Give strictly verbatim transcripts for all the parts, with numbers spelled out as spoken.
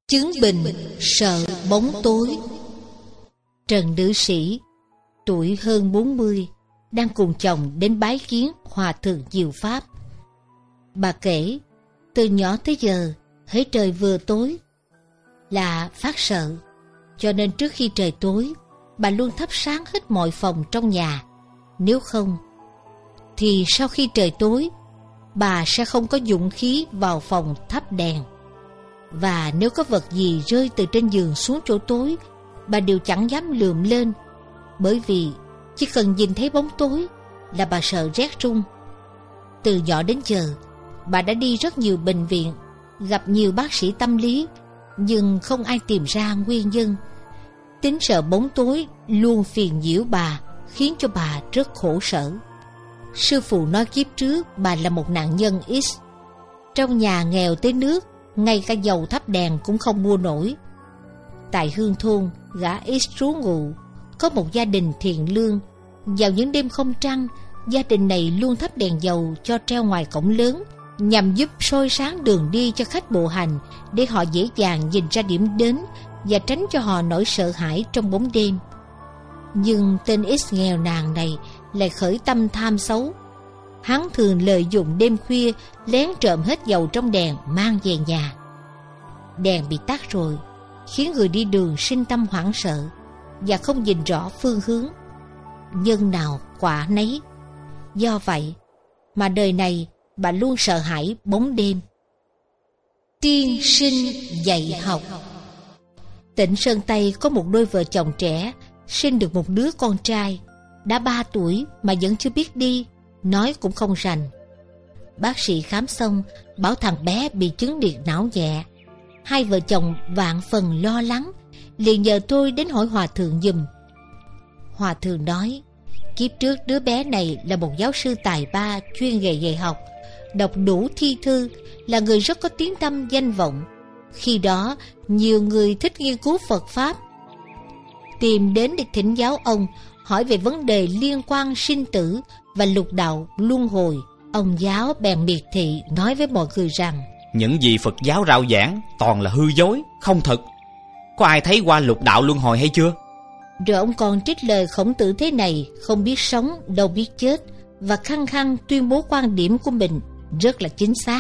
Chứng Bình sợ bóng tối. Trần nữ sĩ, tuổi hơn bốn mươi, đang cùng chồng đến bái kiến Hòa thượng Diệu Pháp. Bà kể, từ nhỏ tới giờ, hễ trời vừa tối là phát sợ, cho nên trước khi trời tối, bà luôn thắp sáng hết mọi phòng trong nhà. Nếu không, thì sau khi trời tối, bà sẽ không có dũng khí vào phòng thắp đèn. Và nếu có vật gì rơi từ trên giường xuống chỗ tối, bà đều chẳng dám lườm lên, bởi vì chỉ cần nhìn thấy bóng tối là bà sợ rét run. Từ nhỏ đến giờ, bà đã đi rất nhiều bệnh viện, gặp nhiều bác sĩ tâm lý, nhưng không ai tìm ra nguyên nhân. Tính sợ bóng tối luôn phiền nhiễu bà, khiến cho bà rất khổ sở. Sư phụ nói kiếp trước bà là một nạn nhân X. Trong nhà nghèo tới nước, ngay cả dầu thắp đèn cũng không mua nổi. Tại Hương Thôn, gã X trú ngụ, có một gia đình thiện lương. Vào những đêm không trăng, gia đình này luôn thắp đèn dầu cho treo ngoài cổng lớn, nhằm giúp soi sáng đường đi cho khách bộ hành, để họ dễ dàng nhìn ra điểm đến và tránh cho họ nỗi sợ hãi trong bóng đêm. Nhưng tên X nghèo nàn này lại khởi tâm tham xấu. Hắn thường lợi dụng đêm khuya lén trộm hết dầu trong đèn mang về nhà. Đèn bị tắt rồi, khiến người đi đường sinh tâm hoảng sợ và không nhìn rõ phương hướng. Nhân nào quả nấy. Do vậy mà đời này bà luôn sợ hãi bóng đêm. Tiên sinh dạy học. Tỉnh Sơn Tây có một đôi vợ chồng trẻ sinh được một đứa con trai, đã ba tuổi mà vẫn chưa biết đi, nói cũng không rành. Bác sĩ khám xong bảo thằng bé bị chứng liệt não nhẹ. Hai vợ chồng vạn phần lo lắng, liền nhờ tôi đến hỏi hòa thượng giùm. Hòa thượng nói, kiếp trước đứa bé này là một giáo sư tài ba chuyên nghề dạy học, đọc đủ thi thư, là người rất có tiếng tăm danh vọng. Khi đó nhiều người thích nghiên cứu Phật Pháp tìm đến để thỉnh giáo ông, hỏi về vấn đề liên quan sinh tử và lục đạo luân hồi. Ông giáo bèn miệt thị nói với mọi người rằng, những gì Phật giáo rao giảng toàn là hư dối, không thật. Có ai thấy qua lục đạo luân hồi hay chưa? Rồi ông còn trích lời Khổng Tử thế này, không biết sống đâu biết chết, và khăng khăng tuyên bố quan điểm của mình rất là chính xác.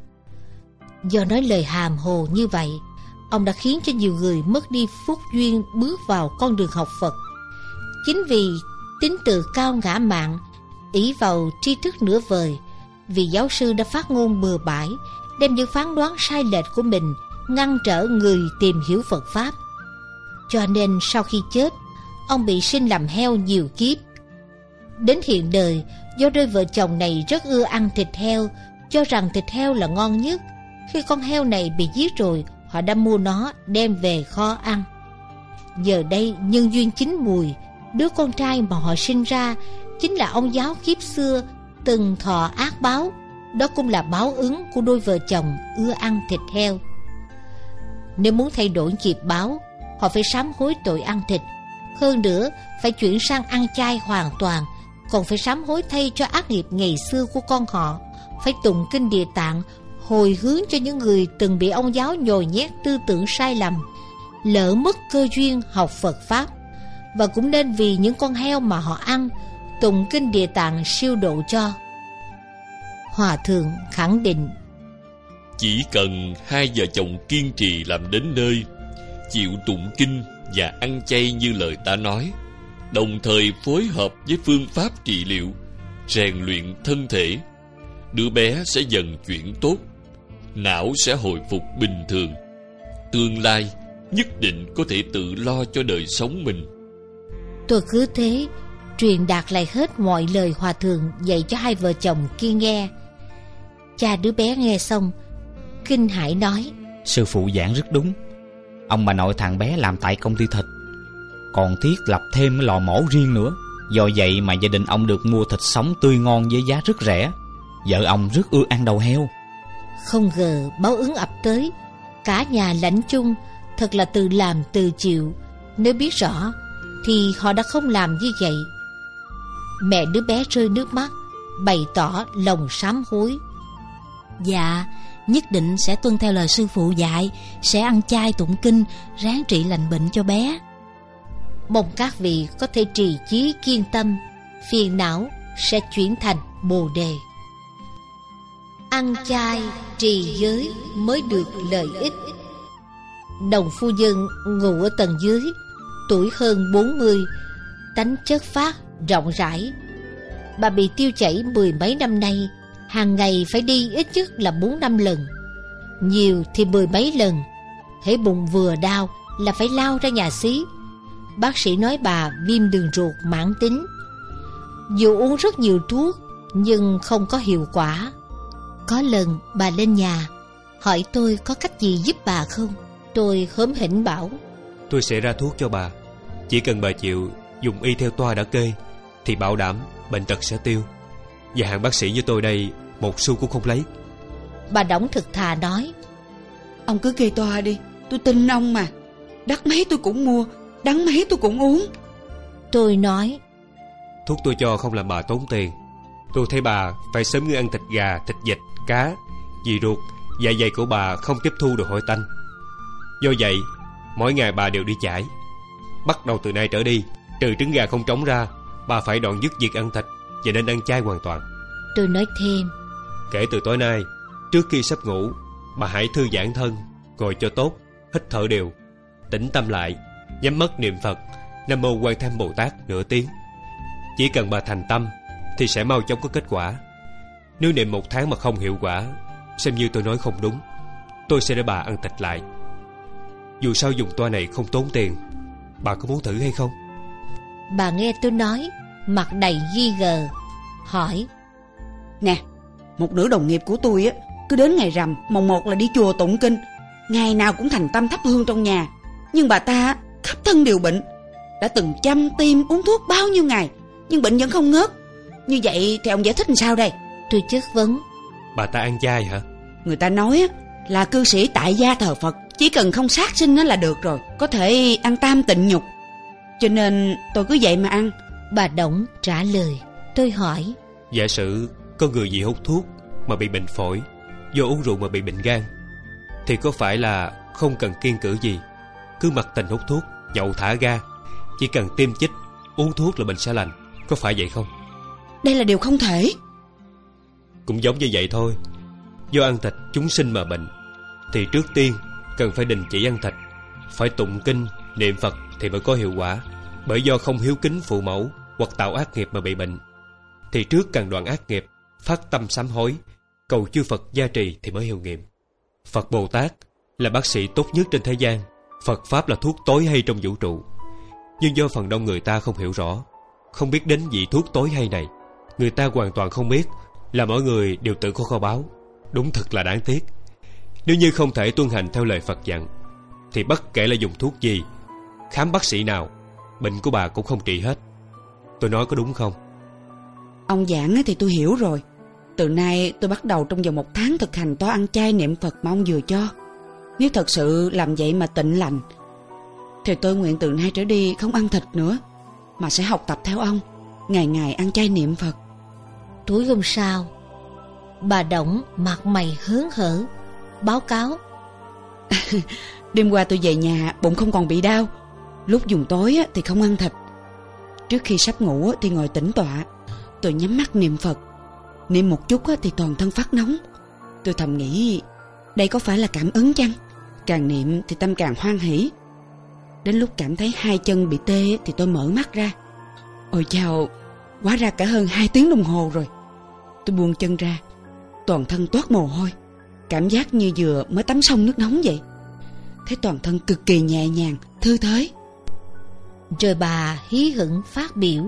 Do nói lời hàm hồ như vậy, ông đã khiến cho nhiều người mất đi phúc duyên bước vào con đường học Phật. Chính vì tính từ cao ngã mạn, ỷ vào tri thức nửa vời, vì giáo sư đã phát ngôn bừa bãi, đem những phán đoán sai lệch của mình ngăn trở người tìm hiểu Phật Pháp. Cho nên sau khi chết, ông bị sinh làm heo nhiều kiếp. Đến hiện đời, do đôi vợ chồng này rất ưa ăn thịt heo, cho rằng thịt heo là ngon nhất. Khi con heo này bị giết rồi, họ đã mua nó đem về kho ăn. Giờ đây nhân duyên chín mùi, đứa con trai mà họ sinh ra chính là ông giáo kiếp xưa từng thọ ác báo. Đó cũng là báo ứng của đôi vợ chồng ưa ăn thịt heo. Nếu muốn thay đổi nghiệp báo, họ phải sám hối tội ăn thịt. Hơn nữa phải chuyển sang ăn chay hoàn toàn, còn phải sám hối thay cho ác nghiệp ngày xưa của con họ. Phải tụng kinh Địa Tạng, hồi hướng cho những người từng bị ông giáo nhồi nhét tư tưởng sai lầm, lỡ mất cơ duyên học Phật Pháp. Và cũng nên vì những con heo mà họ ăn, tụng kinh Địa Tạng siêu độ cho. Hòa thượng khẳng định, chỉ cần hai vợ chồng kiên trì làm đến nơi, chịu tụng kinh và ăn chay như lời ta nói, đồng thời phối hợp với phương pháp trị liệu, rèn luyện thân thể, đứa bé sẽ dần chuyển tốt, não sẽ hồi phục bình thường, tương lai nhất định có thể tự lo cho đời sống mình. Tôi cứ thế truyền đạt lại hết mọi lời hòa thượng dạy cho hai vợ chồng kia nghe. Cha đứa bé nghe xong kinh hãi nói, sư phụ giảng rất đúng. Ông bà nội thằng bé làm tại công ty thịt, còn thiết lập thêm lò mổ riêng nữa. Do vậy mà gia đình ông được mua thịt sống tươi ngon với giá rất rẻ. Vợ ông rất ưa ăn đầu heo. Không ngờ báo ứng ập tới, cả nhà lãnh chung, thật là từ làm từ chịu. Nếu biết rõ thì họ đã không làm như vậy. Mẹ đứa bé rơi nước mắt, bày tỏ lòng sám hối. Dạ, nhất định sẽ tuân theo lời sư phụ dạy, sẽ ăn chay tụng kinh, ráng trị lành bệnh cho bé. Mong các vị có thể trì chí kiên tâm, phiền não sẽ chuyển thành bồ đề. Ăn chay trì giới mới được lợi ích. Đồng phu nhân ngủ ở tầng dưới, tuổi hơn bốn mươi, tánh chất phác rộng rãi. Bà bị tiêu chảy mười mấy năm nay, hàng ngày phải đi ít nhất là bốn năm lần, nhiều thì mười mấy lần. Hễ bụng vừa đau là phải lao ra nhà xí. Bác sĩ nói bà viêm đường ruột mãn tính. Dù uống rất nhiều thuốc nhưng không có hiệu quả. Có lần bà lên nhà hỏi tôi có cách gì giúp bà không. Tôi hớm hỉnh bảo: Tôi sẽ ra thuốc cho bà. Chỉ cần bà chịu dùng y theo toa đã kê thì bảo đảm bệnh tật sẽ tiêu. Và hạng bác sĩ như tôi đây một xu cũng không lấy. Bà Đổng thực thà nói: Ông cứ kê toa đi, tôi tin ông mà. Đắt mấy tôi cũng mua, đắng mấy tôi cũng uống. Tôi nói: Thuốc tôi cho không làm bà tốn tiền. Tôi thấy bà phải sớm ngưng ăn thịt gà, thịt vịt, cá, vì ruột, dạ dày của bà không tiếp thu được hội tanh. Do vậy mỗi ngày bà đều đi chải. Bắt đầu từ nay trở đi, trừ trứng gà không trống ra, bà phải đoạn dứt việc ăn thịt và nên ăn chay hoàn toàn. Tôi nói thêm: Kể từ tối nay, trước khi sắp ngủ, bà hãy thư giãn thân, ngồi cho tốt, hít thở đều, tĩnh tâm lại, nhắm mắt niệm Phật Nam Mô Quan Tham Bồ Tát nửa tiếng. Chỉ cần bà thành tâm thì sẽ mau chóng có kết quả. Nếu niệm một tháng mà không hiệu quả, xem như tôi nói không đúng, tôi sẽ để bà ăn thịt lại. Dù sao dùng toa này không tốn tiền. Bà có muốn thử hay không? Bà nghe tôi nói, mặt đầy nghi ngờ, hỏi: Nè, một nửa đồng nghiệp của tôi á, cứ đến ngày rằm mồng một là đi chùa tụng kinh, ngày nào cũng thành tâm thắp hương trong nhà. Nhưng bà ta khắp thân đều bệnh, đã từng chăm tiêm uống thuốc bao nhiêu ngày nhưng bệnh vẫn không ngớt. Như vậy thì ông giải thích làm sao đây? Tôi chất vấn: Bà ta ăn chay hả? Người ta nói á, là cư sĩ tại gia thờ Phật, chỉ cần không sát sinh nó là được rồi, có thể ăn tam tịnh nhục. Cho nên tôi cứ vậy mà ăn. Bà Đổng trả lời. Tôi hỏi: Giả sử có người gì hút thuốc mà bị bệnh phổi, do uống rượu mà bị bệnh gan, thì có phải là không cần kiêng cữ gì, cứ mặc tình hút thuốc, nhậu thả ga, chỉ cần tiêm chích, uống thuốc là bệnh sẽ lành, có phải vậy không? Đây là điều không thể. Cũng giống như vậy thôi. Do ăn thịt chúng sinh mà bệnh, thì trước tiên cần phải đình chỉ ăn thịt, phải tụng kinh, niệm Phật thì mới có hiệu quả. Bởi do không hiếu kính phụ mẫu hoặc tạo ác nghiệp mà bị bệnh, thì trước cần đoạn ác nghiệp, phát tâm sám hối, cầu chư Phật gia trì thì mới hiệu nghiệm. Phật Bồ Tát là bác sĩ tốt nhất trên thế gian. Phật Pháp là thuốc tối hay trong vũ trụ. Nhưng do phần đông người ta không hiểu rõ, không biết đến vị thuốc tối hay này. Người ta hoàn toàn không biết là mỗi người đều tự có kho báu. Đúng thật là đáng tiếc. Nếu như không thể tuân hành theo lời Phật dặn, thì bất kể là dùng thuốc gì, khám bác sĩ nào, bệnh của bà cũng không trị hết. Tôi nói có đúng không? Ông giảng thì tôi hiểu rồi. Từ nay tôi bắt đầu trong vòng một tháng thực hành toa ăn chay niệm Phật mà ông vừa cho. Nếu thật sự làm vậy mà tịnh lành, thì tôi nguyện từ nay trở đi không ăn thịt nữa, mà sẽ học tập theo ông, ngày ngày ăn chay niệm Phật. Tối hôm sau, bà Đổng mặt mày hớn hở báo cáo: Đêm qua tôi về nhà bụng không còn bị đau. Lúc dùng tối thì không ăn thịt. Trước khi sắp ngủ thì ngồi tĩnh tọa, tôi nhắm mắt niệm Phật. Niệm một chút thì toàn thân phát nóng. Tôi thầm nghĩ, đây có phải là cảm ứng chăng? Càng niệm thì tâm càng hoan hỷ. Đến lúc cảm thấy hai chân bị tê thì tôi mở mắt ra. Ôi chao, hóa ra cả hơn hai tiếng đồng hồ rồi. Tôi buông chân ra, toàn thân toát mồ hôi, cảm giác như vừa mới tắm xong nước nóng vậy. Thấy toàn thân cực kỳ nhẹ nhàng, thư thới. Rồi bà hí hửng phát biểu: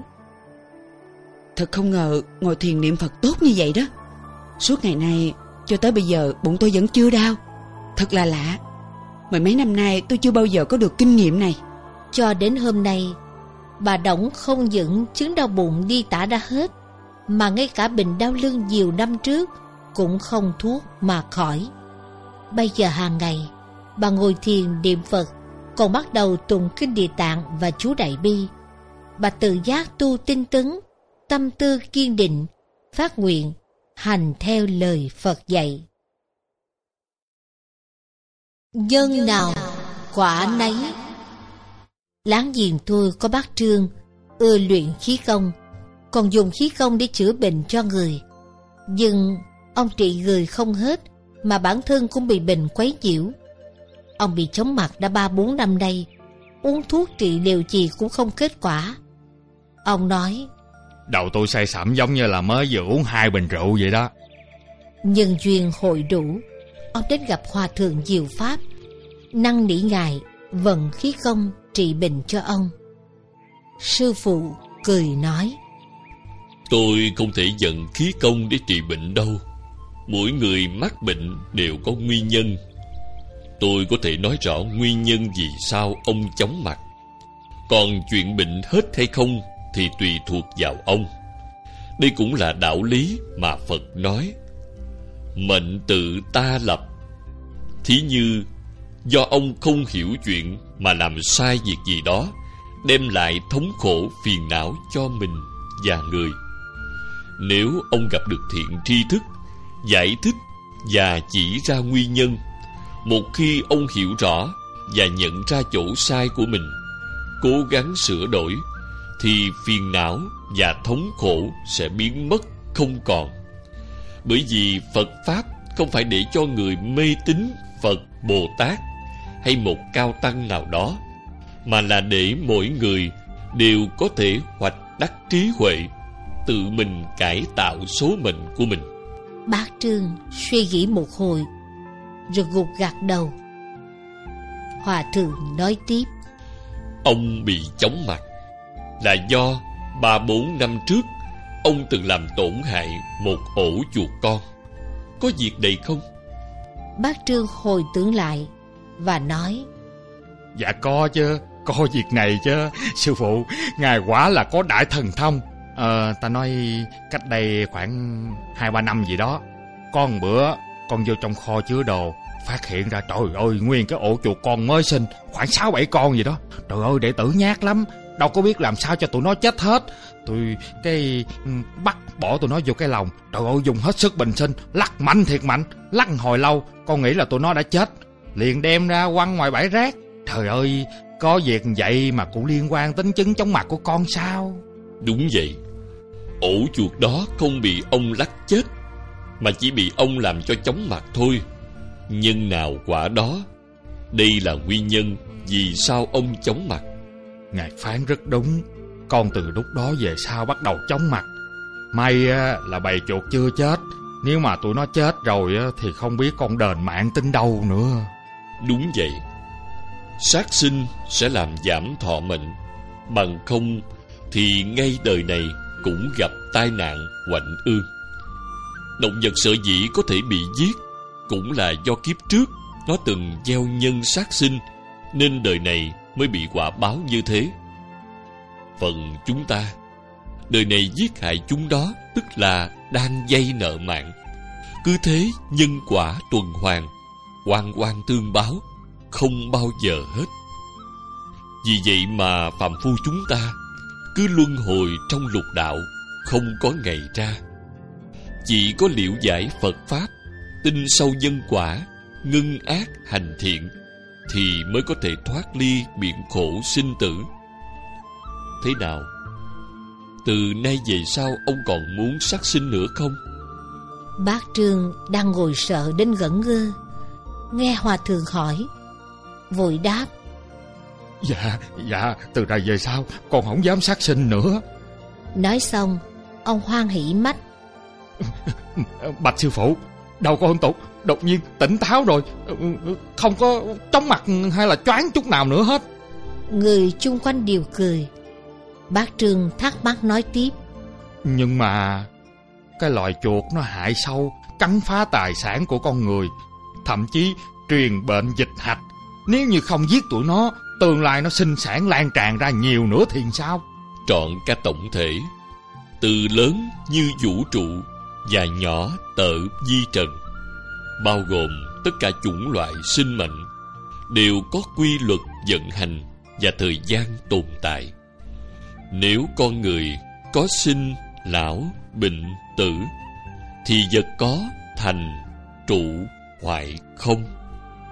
Thật không ngờ ngồi thiền niệm Phật tốt như vậy đó. Suốt ngày nay cho tới bây giờ bụng tôi vẫn chưa đau. Thật là lạ. Mười mấy năm nay tôi chưa bao giờ có được kinh nghiệm này. Cho đến hôm nay, bà Đổng không những chứng đau bụng đi tả ra hết, mà ngay cả bệnh đau lưng nhiều năm trước cũng không thuốc mà khỏi. Bây giờ hàng ngày bà ngồi thiền niệm Phật, còn bắt đầu tụng kinh Địa Tạng và chú Đại Bi. Bà tự giác tu tinh tấn, tâm tư kiên định, phát nguyện hành theo lời Phật dạy. Nhân nào quả nấy. Láng giềng tôi có bác Trương ưa luyện khí công, còn dùng khí công để chữa bệnh cho người. Nhưng ông trị người không hết, mà bản thân cũng bị bệnh quấy nhiễu. Ông bị chóng mặt đã ba bốn năm nay, uống thuốc trị liệu gì cũng không kết quả. Ông nói: đầu tôi say sẩm giống như là mới vừa uống hai bình rượu vậy đó. Nhân duyên hội đủ, ông đến gặp Hòa thượng Diệu Pháp, năn nỉ ngài vận khí công trị bệnh cho ông. Sư phụ cười nói: tôi không thể vận khí công để trị bệnh đâu. Mỗi người mắc bệnh đều có nguyên nhân. Tôi có thể nói rõ nguyên nhân vì sao ông chóng mặt. Còn chuyện bệnh hết hay không thì tùy thuộc vào ông. Đây cũng là đạo lý mà Phật nói: mệnh tự ta lập. Thí như do ông không hiểu chuyện mà làm sai việc gì đó, đem lại thống khổ phiền não cho mình và người. Nếu ông gặp được thiện tri thức, giải thích và chỉ ra nguyên nhân, một khi ông hiểu rõ và nhận ra chỗ sai của mình, cố gắng sửa đổi, thì phiền não và thống khổ sẽ biến mất không còn. Bởi vì Phật Pháp không phải để cho người mê tín Phật, Bồ Tát hay một cao tăng nào đó, mà là để mỗi người đều có thể hoạch đắc trí huệ, tự mình cải tạo số mệnh của mình. Bác Trương suy nghĩ một hồi rồi gục gặt đầu. Hòa thượng nói tiếp: ông bị chóng mặt là do ba bốn năm trước ông từng làm tổn hại một ổ chuột con. Có việc này không? Bác Trương hồi tưởng lại và nói: dạ có chứ, có việc này chứ. Sư phụ, ngài quả là có đại thần thông. Ờ, ta nói cách đây khoảng hai ba năm gì đó, có một bữa con vô trong kho chứa đồ, phát hiện ra trời ơi nguyên cái ổ chuột con mới sinh, khoảng sáu bảy con gì đó. Trời ơi, đệ tử nhát lắm, đâu có biết làm sao cho tụi nó chết hết. Tôi cái bắt bỏ tụi nó vô cái lồng, trời ơi dùng hết sức bình sinh, lắc mạnh thiệt mạnh, lắc hồi lâu con nghĩ là tụi nó đã chết, liền đem ra quăng ngoài bãi rác. Trời ơi, có việc vậy mà cũng liên quan đến chứng chóng mặt của con sao? Đúng vậy, ổ chuột đó không bị ông lắc chết, mà chỉ bị ông làm cho chóng mặt thôi. Nhân nào quả đó. Đây là nguyên nhân vì sao ông chóng mặt. Ngài phán rất đúng. Con từ lúc đó về sau bắt đầu chóng mặt. May là bầy chuột chưa chết, nếu mà tụi nó chết rồi thì không biết con đền mạng tính đâu nữa. Đúng vậy, sát sinh sẽ làm giảm thọ mệnh, bằng không thì ngay đời này cũng gặp tai nạn oạnh ương. Động vật sở dĩ có thể bị giết cũng là do kiếp trước nó từng gieo nhân sát sinh, nên đời này mới bị quả báo như thế. Phần chúng ta, đời này giết hại chúng đó, tức là đang vay nợ mạng. Cứ thế nhân quả tuần hoàn, oan oan tương báo, không bao giờ hết. Vì vậy mà phàm phu chúng ta cứ luân hồi trong lục đạo, không có ngày ra. Chỉ có liễu giải Phật Pháp, tin sâu nhân quả, ngưng ác hành thiện, thì mới có thể thoát ly biển khổ sinh tử. Thế nào? Từ nay về sau ông còn muốn sát sinh nữa không? Bác Trương đang ngồi sợ đến ngẩn ngơ, nghe Hòa thượng hỏi, vội đáp: Dạ, dạ, từ nay về sau con không dám sát sinh nữa. Nói xong, ông hoan hỉ mắt: Bạch sư phụ, đầu con tục đột nhiên tỉnh táo rồi, không có chóng mặt hay là choáng chút nào nữa hết. Người chung quanh đều cười. Bác Trương thắc mắc nói tiếp: Nhưng mà cái loài chuột nó hại sâu, cắn phá tài sản của con người, thậm chí truyền bệnh dịch hạch. Nếu như không giết tụi nó, tương lai nó sinh sản lan tràn ra nhiều nữa thì sao? Trọn cả tổng thể, từ lớn như vũ trụ và nhỏ tợ vi trần, bao gồm tất cả chủng loại sinh mệnh, đều có quy luật vận hành và thời gian tồn tại. Nếu con người có sinh, lão, bệnh, tử, thì vật có thành, trụ, hoại, không.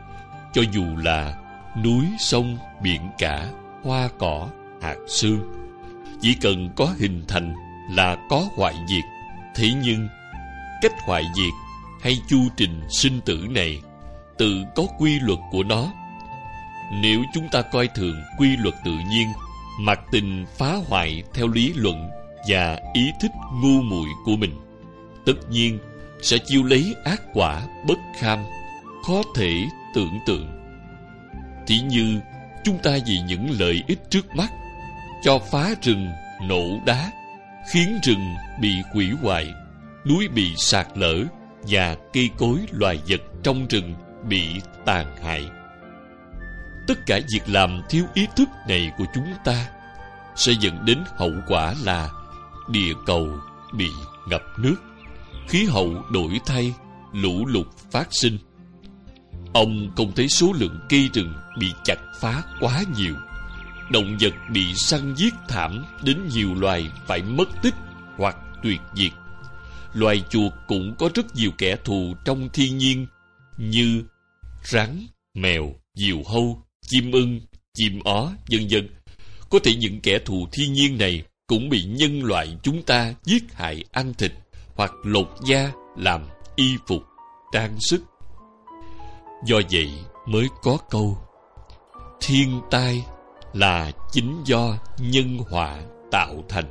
Cho dù là núi, sông, biển cả, hoa cỏ, hạt sương, chỉ cần có hình thành là có hoại diệt. Thế nhưng cách hoại diệt hay chu trình sinh tử này tự có quy luật của nó. Nếu chúng ta coi thường quy luật tự nhiên, mặc tình phá hoại theo lý luận và ý thích ngu muội của mình, tất nhiên sẽ chiêu lấy ác quả bất kham, khó thể tưởng tượng. Thí như chúng ta vì những lợi ích trước mắt cho phá rừng, nổ đá, khiến rừng bị hủy hoại, núi bị sạt lở và cây cối loài vật trong rừng bị tàn hại. Tất cả việc làm thiếu ý thức này của chúng ta sẽ dẫn đến hậu quả là địa cầu bị ngập nước, khí hậu đổi thay, lũ lụt phát sinh. Ông không thấy số lượng cây rừng bị chặt phá quá nhiều, động vật bị săn giết thảm đến nhiều loài phải mất tích hoặc tuyệt diệt. Loài chuột cũng có rất nhiều kẻ thù trong thiên nhiên như rắn, mèo, diều hâu, chim ưng, chim ó, vân vân. Có thể những kẻ thù thiên nhiên này cũng bị nhân loại chúng ta giết hại ăn thịt hoặc lột da làm y phục, trang sức. Do vậy mới có câu thiên tai là chính do nhân họa tạo thành.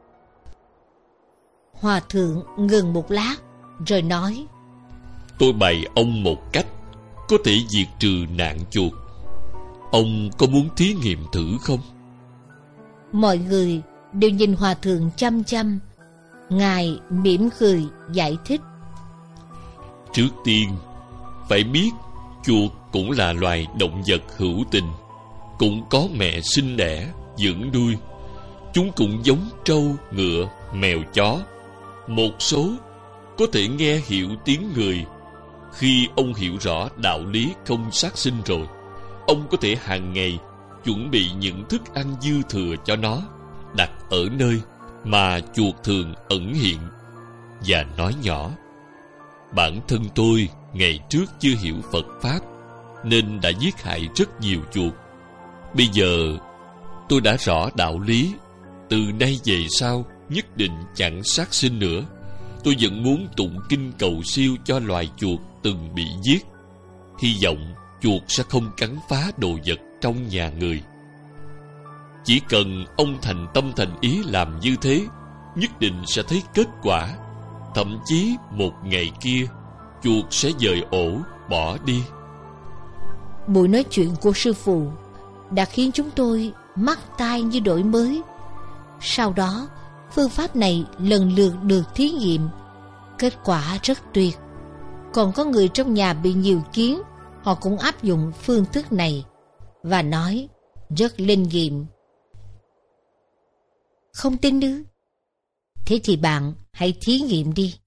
Hòa thượng ngừng một lát rồi nói: Tôi bày ông một cách có thể diệt trừ nạn chuột. Ông có muốn thí nghiệm thử không? Mọi người đều nhìn hòa thượng chăm chăm. Ngài mỉm cười giải thích: Trước tiên phải biết chuột cũng là loài động vật hữu tình, cũng có mẹ sinh đẻ, dưỡng nuôi. Chúng cũng giống trâu, ngựa, mèo, chó. Một số có thể nghe hiểu tiếng người. Khi ông hiểu rõ đạo lý không sát sinh rồi, ông có thể hàng ngày chuẩn bị những thức ăn dư thừa cho nó, đặt ở nơi mà chuột thường ẩn hiện, và nói nhỏ: Bản thân tôi ngày trước chưa hiểu Phật Pháp nên đã giết hại rất nhiều chuột. Bây giờ tôi đã rõ đạo lý, từ nay về sau nhất định chẳng sát sinh nữa. Tôi vẫn muốn tụng kinh cầu siêu cho loài chuột từng bị giết. Hy vọng chuột sẽ không cắn phá đồ vật trong nhà người. Chỉ cần ông thành tâm thành ý làm như thế, nhất định sẽ thấy kết quả. Thậm chí một ngày kia, chuột sẽ dời ổ bỏ đi. Buổi nói chuyện của sư phụ đã khiến chúng tôi mắt tai như đổi mới. Sau đó, phương pháp này lần lượt được thí nghiệm, kết quả rất tuyệt. Còn có người trong nhà bị nhiều kiến, họ cũng áp dụng phương thức này và nói rất linh nghiệm. Không tin ư? Thế thì bạn hãy thí nghiệm đi.